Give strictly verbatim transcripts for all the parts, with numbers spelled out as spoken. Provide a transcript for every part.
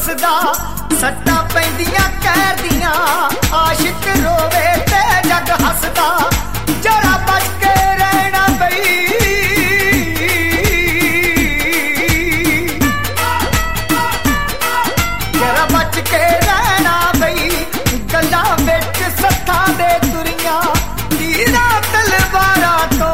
हसदा सट्टा पैंदियां कहर दियां आशिक रोवे ते जग हसदा जरा बच के रहना बई जरा बच के रहना बई गल्लां विच सत्थां दे तुरियां तीरां तलवारां तो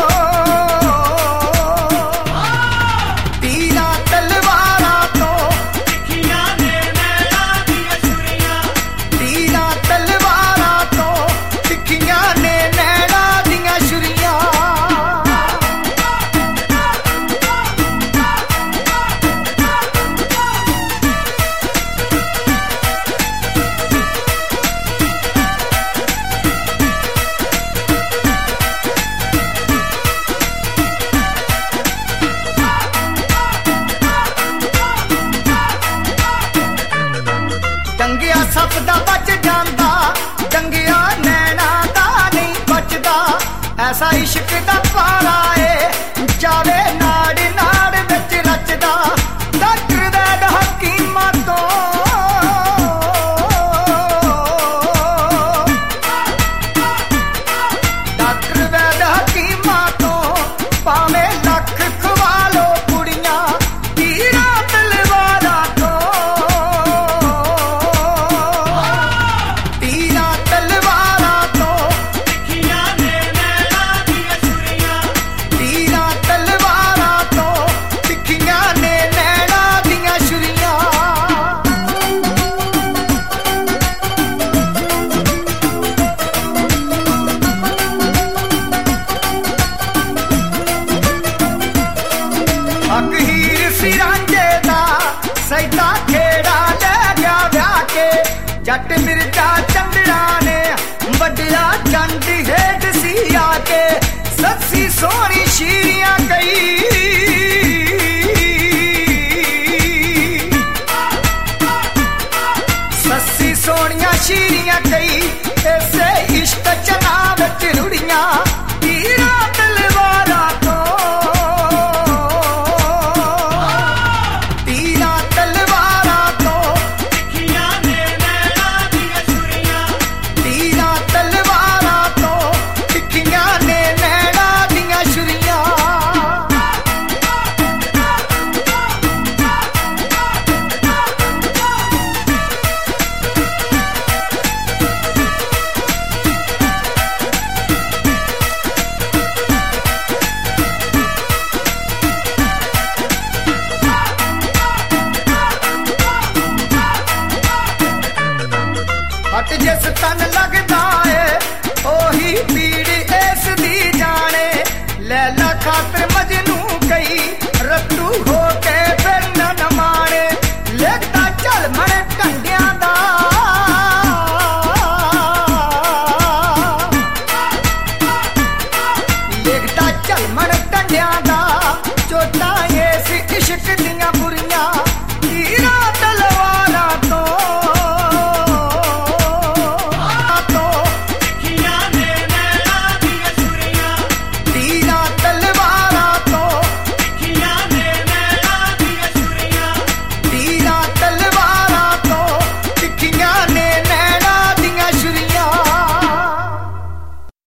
सपदा बच जांदा डंगिया नैना दा नहीं बचदा ऐसा इश्क दा पारा है जावे नाड़ नाड़ विच रचदा डॉक्टर वैद हकीमां तो डॉक्टर वैद हकीमां तो भावे लख खवा लो कुड़ियां तीरा तलवारां तो सैदा खेड़ा ले गया ब्याह के जट मिर्जा चंदड़ा ने बड़िया चंद हेठ सी आके सस्सी सोनी शीरियां कई सस्सी सोनिया शीरियां कई ऐसे इश्क चना विच रुड़ियां तीरा तलवारां तो हट जिस तन लगदा है ओही पीड़ इस दी जाने लैला खातर मजनू कई